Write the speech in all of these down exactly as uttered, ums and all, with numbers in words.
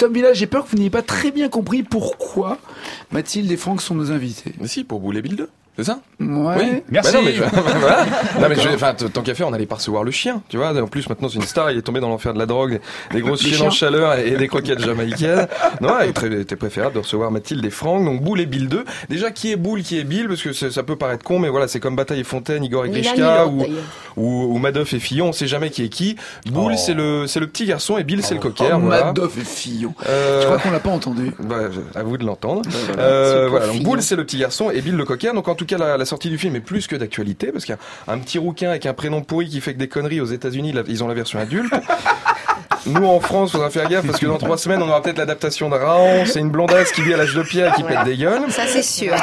Tom Village, j'ai peur que vous n'ayez pas très bien compris pourquoi Mathilde et Franck sont nos invités. Mais si, pour Boule et Bill deux. C'est ça? Ouais. Oui. Merci. Bah non, mais je, voilà. Non, mais je, enfin, tant qu'à faire, on allait pas recevoir le chien, tu vois. En plus, maintenant, c'est une star, il est tombé dans l'enfer de la drogue, des grosses chiens en chaleur et des croquettes jamaïcaines. Non, il était préférable de recevoir Mathilde et Franck. Donc, Boule et Bill deux. Déjà, qui est Boule, qui est Bill? Parce que ça peut paraître con, mais voilà, c'est comme Bataille et Fontaine, Igor et Grishka, ou, ou, ou Madoff et Fillon, on sait jamais qui est qui. Boule, oh. c'est le, c'est le petit garçon et Bill, oh. c'est le cocker. Oh, voilà. Madoff et Fillon. Euh... Je crois qu'on l'a pas entendu. Bah, à vous de l'entendre. Euh, euh, voilà. Donc, Boule, c'est le petit garçon et Bill, le cocker. Donc, en tout cas, la, la sortie du film est plus que d'actualité parce qu'il y a un petit rouquin avec un prénom pourri qui fait que des conneries aux États-Unis, ils ont la version adulte. Nous en France, faudra faire gaffe parce que dans trois semaines, on aura peut-être l'adaptation de Raon. C'est une blondasse qui vit à l'âge de pierre et qui ouais. pète des gueules. Ça c'est sûr.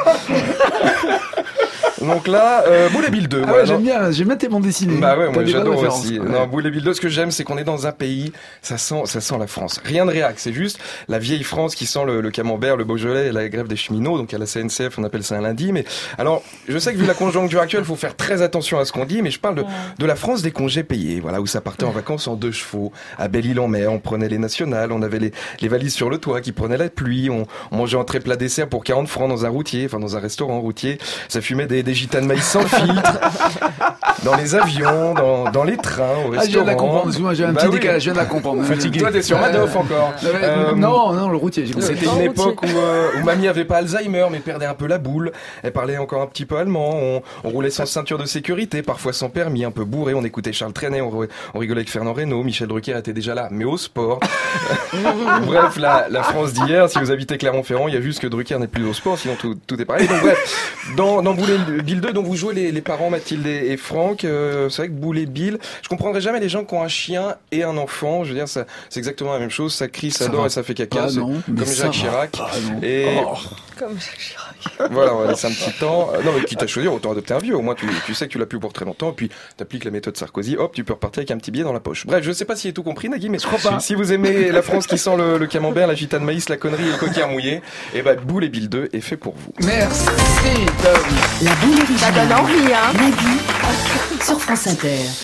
Donc là, euh, Boule et Bill deux. Ah ouais, ouais j'aime bien, j'aime bien tes bandes dessinées. Bah ouais, moi j'adore aussi. Ouais. Non, Boule et Bill deux, ce que j'aime, c'est qu'on est dans un pays, ça sent, ça sent la France. Rien de réac, c'est juste la vieille France qui sent le, le camembert, le Beaujolais et la grève des cheminots. Donc à la C N C F, on appelle ça un lundi. Mais alors, je sais que vu la conjoncture actuelle, il faut faire très attention à ce qu'on dit, mais je parle de, ouais. de la France des congés payés. Voilà, où ça partait en vacances en deux chevaux, à Belle-Île-en-Mer, on prenait les nationales, on avait les, les valises sur le toit qui prenaient la pluie, on, on mangeait entrée plat dessert pour quarante francs dans un routier, enfin dans un restaurant routier. Ça fumait des, des gitanes de maïs sans filtre, dans les avions, dans, dans les trains, au restaurant. Ah, je viens de la comprendre, excuse-moi, j'ai un bah petit oui. décalage, je viens de la comprendre. Fatigué. Toi, t'es sur Madoff encore. Euh, non, non, le routier. J'ai C'était une époque où, euh, où mamie avait pas Alzheimer, mais perdait un peu la boule. Elle parlait encore un petit peu allemand. On, on roulait sans ceinture de sécurité, parfois sans permis, un peu bourré. On écoutait Charles Trenet, on, on rigolait avec Fernand Reynaud. Michel Drucker était déjà là, mais au sport. Bref, la, la France d'hier, si vous habitez Clermont-Ferrand, il y a juste que Drucker n'est plus au sport, sinon tout, tout est pareil. Donc bref, dans, dans Boule et Bill deux, donc vous jouez les, les parents Mathilde et, et Franck. Euh, c'est vrai que Boule et Bill, je comprendrai jamais les gens qui ont un chien et un enfant. Je veux dire, ça, c'est exactement la même chose. Ça crie, ça, ça dort et ça fait caca. Pas, c'est non, comme Jacques Chirac. Pas, et oh. Comme Jacques Chirac. Voilà, on va laisser un petit temps. Non, mais quitte à choisir, autant adopter un vieux. Au moins, tu, tu sais que tu l'as plus pour très longtemps. Et puis, t'appliques la méthode Sarkozy. Hop, tu peux repartir avec un petit billet dans la poche. Bref, je sais pas si j'ai tout compris, Nagui, mais je crois pas. Si, si vous aimez la France qui sent le, le camembert, la gitane maïs, la connerie et le coquillard mouillé, et ben, Boule et Bill deux est fait pour vous. Merci, Tom. La boule originale. Ça donne envie, hein. Nagui sur France Inter.